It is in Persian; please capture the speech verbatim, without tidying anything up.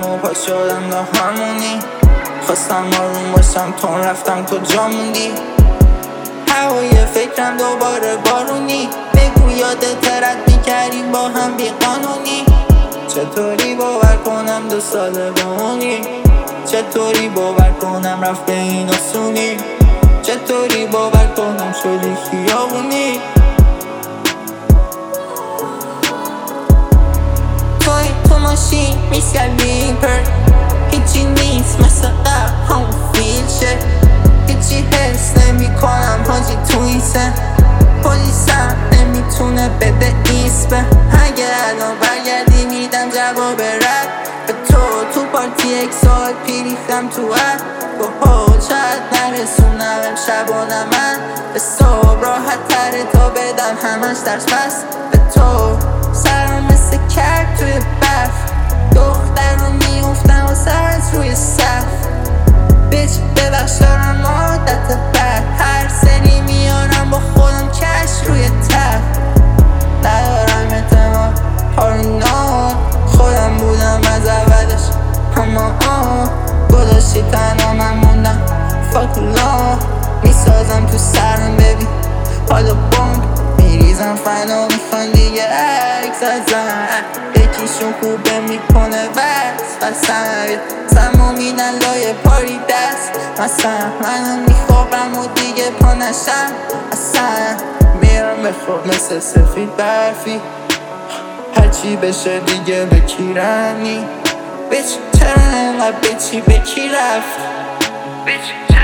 و پا شدم دا هارمونی. خواستم آروم باشم تون رفتم کجا موندی. هوای فکرم دوباره بارونی. بگو یادت رد میکردی با هم بی قانونی. چطوری باور کنم دو ساله بمونی. چطوری باور کنم رفت به این آسونی. چطوری باور کنم شدی خیابونی. توی تو ماشین میسکردی پر هیچی نیست مثل قبل همون فیل شه. هیچی حس نمی کنم حاجی تو این سن. پلیسم نمیتونه بده ایسپه. اگه الان برگردی میدم جواب رد به تو. تو پارتی یک سال پیریختم تو اد گوها چند نرسونم امشبانه من به صبح. راحت تره تا بدم همش درس پس به تو. سرم مثل کرد توی برف. دختر رو میافتم و سرت روی صف. بیچ ببخش دارم عادت بد. هر سری میارم با خودم کش روی تف. ندارم اعتماد پارانوید. خودم بودم از اولش اما آه گذاشتی تنها من موندم. فاک الله میسازم تو سرم ببین حالا بمب میریزم فنا. میخوان دیگه عکس ازم. یکیشون خوبه میکنه وست قسم. سمو میدن لای پاری دست مثلا. منم میخوابم و دیگه پا نشم اصلا. میرم بخواب مثل سفید برفی. هرچی بشه دیگه بکیرنی. بیچ چرا انقدر بیچی بکی رفت.